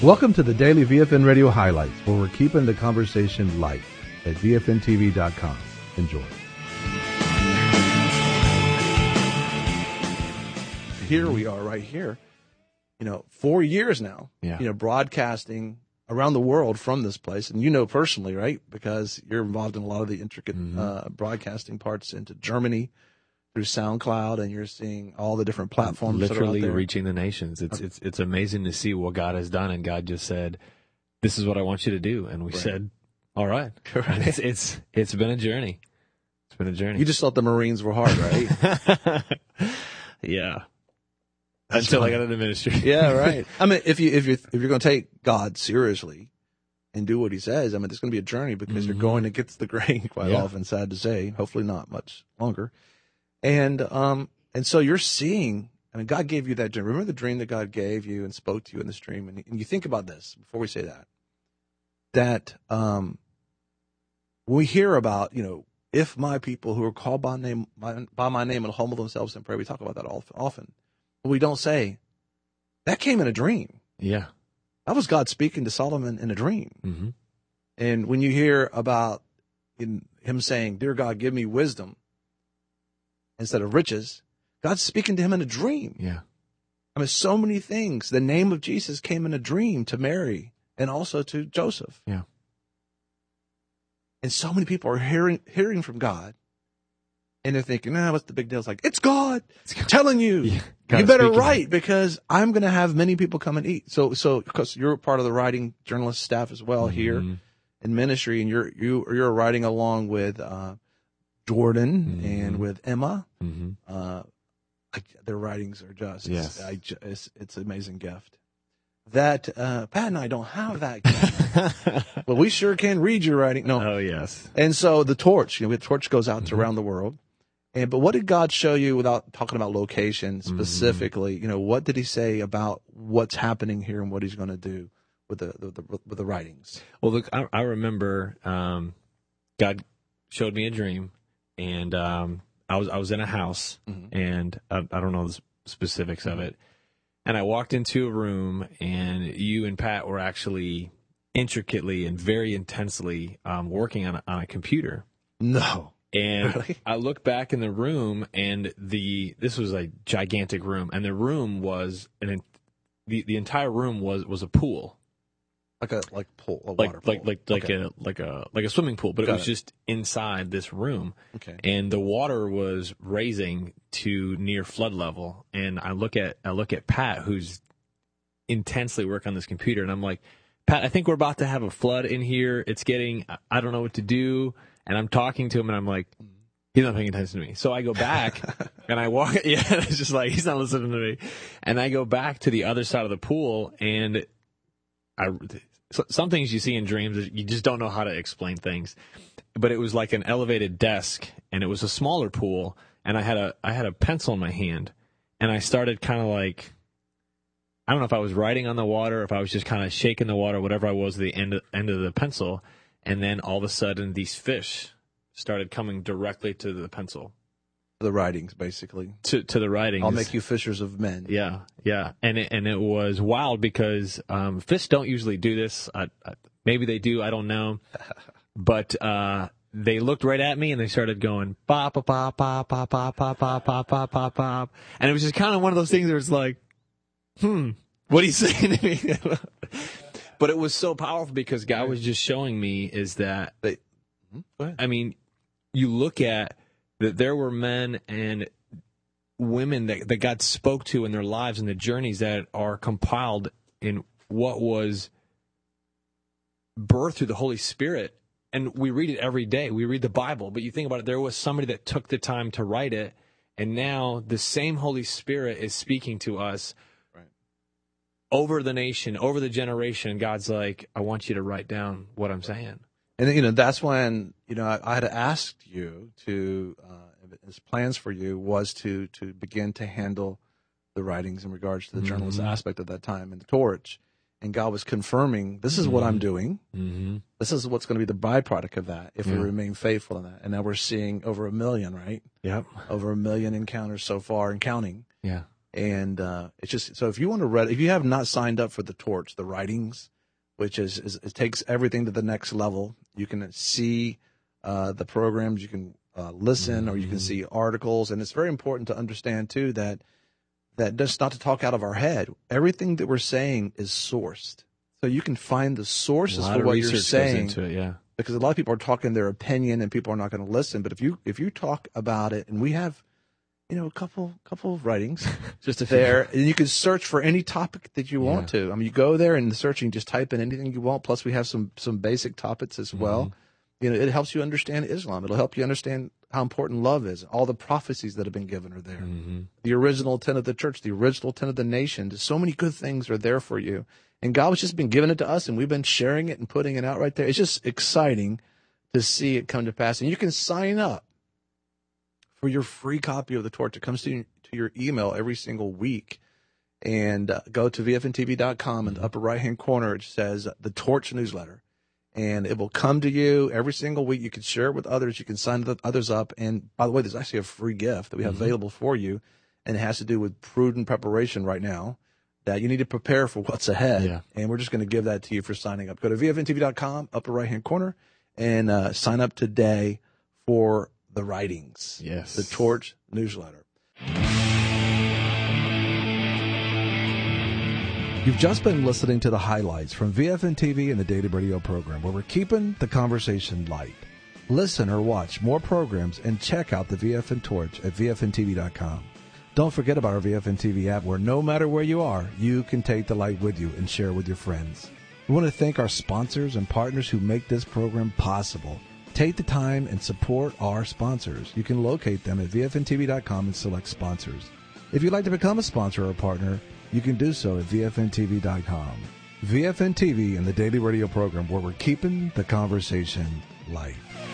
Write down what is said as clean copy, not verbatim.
Welcome to the Daily VFN Radio Highlights, where we're keeping the conversation light at VFNTV.com. Enjoy. Here we are right here, 4 years now, broadcasting around the world from this place. And personally, right, because you're involved in a lot of the intricate broadcasting parts into Germany through SoundCloud, and you're seeing all the different platforms literally that are out there. Reaching the nations. It's amazing to see what God has done, and God just said, "This is what I want you to do," and we said, "All right." Right. It's been a journey. It's been a journey. You just thought the Marines were hard, right? Yeah. Until I got into ministry. Yeah, right. I mean, if you're going to take God seriously and do what He says, I mean, it's going to be a journey because you're going against the grain quite often. Sad to say, hopefully not much longer. And so you're seeing. I mean, God gave you that dream. Remember the dream that God gave you and spoke to you in this dream. And you think about this before we say that we hear about, if my people who are called by my name will humble themselves and pray. We talk about that often. But we don't say, that came in a dream. Yeah. That was God speaking to Solomon in a dream. Mm-hmm. And when you hear about him saying, "Dear God, give me wisdom instead of riches," God's speaking to him in a dream. Yeah. I mean, so many things. The name of Jesus came in a dream to Mary and also to Joseph. Yeah. And so many people are hearing from God, and they're thinking, what's the big deal? It's like, it's God telling you, you better write because I'm going to have many people come and eat. So because you're part of the writing journalist staff as well here in ministry, and you're writing along with Jordan and with Emma. Their writings are just, it's an amazing gift. That Pat and I don't have that gift. But we sure can read your writing. No. Oh, yes. And so the torch, the torch goes out to around the world. But what did God show you without talking about location specifically? What did He say about what's happening here and what He's going to do with the writings? Well, look, I remember God showed me a dream, and I was in a house, and I don't know the specifics of it. And I walked into a room, and you and Pat were actually intricately and very intensely working on a computer. No. And really? I look back in the room, and this was a gigantic room, and the room was the entire room was a pool, like a water pool. like a swimming pool, but it was just inside this room. Okay. And the water was raising to near flood level, and I look at Pat, who's intensely working on this computer, and I'm like, "Pat, I think we're about to have a flood in here. I don't know what to do." And I'm talking to him, and I'm like, he's not paying attention to me. So I go back, and I walk. Yeah, it's just like, he's not listening to me. And I go back to the other side of the pool, and some things you see in dreams, you just don't know how to explain things. But it was like an elevated desk, and it was a smaller pool, and I had a pencil in my hand, and I started kind of like, I don't know if I was writing on the water, or if I was just kind of shaking the water, whatever I was, the end of the pencil. And then all of a sudden, these fish started coming directly to the pencil. The writings, basically. To the writings. I'll make you fishers of men. Yeah. And it was wild because fish don't usually do this. Maybe they do. I don't know. But they looked right at me, and they started going, "Pop, pop, pop, pop, pop, pop, pop, pop, pop, pop, pop, pop." And it was just kind of one of those things where it's like, what are you saying to me? But it was so powerful because God was just showing me is that, I mean, you look at that there were men and women that God spoke to in their lives and the journeys that are compiled in what was birthed through the Holy Spirit. And we read it every day. We read the Bible. But you think about it, there was somebody that took the time to write it. And now the same Holy Spirit is speaking to us over the nation, over the generation. God's like, I want you to write down what I'm saying. And, that's when, I had asked you to, his plans for you was to begin to handle the writings in regards to the journalist aspect of that time and the torch. And God was confirming, this is what I'm doing. This is what's going to be the byproduct of that if we remain faithful in that. And now we're seeing over 1 million, right? Yep. Over 1 million encounters so far and counting. Yeah. And it's just, so if you want to read, if you have not signed up for the Torch, the writings, which is it takes everything to the next level. You can see the programs, you can listen, or you can see articles. And it's very important to understand too that just not to talk out of our head. Everything that we're saying is sourced. So you can find the sources for what you're saying. Goes into it, yeah. Because a lot of people are talking their opinion and people are not going to listen. But if you talk about it, and we have, a couple of writings Just a there, and you can search for any topic that you want to. I mean, you go there and searching, just type in anything you want. Plus, we have some basic topics as well. It helps you understand Islam. It'll help you understand how important love is. All the prophecies that have been given are there. The original intent of the church, the original intent of the nation. So many good things are there for you. And God has just been giving it to us, and we've been sharing it and putting it out right there. It's just exciting to see it come to pass. And you can sign up for your free copy of the Torch. It comes to your email every single week. And go to vfntv.com. In the upper right-hand corner, it says the Torch newsletter. And it will come to you every single week. You can share it with others. You can sign others up. And by the way, there's actually a free gift that we have available for you. And it has to do with prudent preparation right now, that you need to prepare for what's ahead. Yeah. And we're just going to give that to you for signing up. Go to vfntv.com, upper right-hand corner, and sign up today for the writings. Yes. The Torch newsletter. You've just been listening to the highlights from VFN TV and the Daily Radio program, where we're keeping the conversation light. Listen or watch more programs and check out the VFN Torch at VFNTV.com. Don't forget about our VFN TV app, where no matter where you are, you can take the light with you and share with your friends. We want to thank our sponsors and partners who make this program possible. Take the time and support our sponsors. You can locate them at VFNTV.com and select sponsors. If you'd like to become a sponsor or a partner, you can do so at VFNTV.com. VFN TV and the Daily Radio program, where we're keeping the conversation light.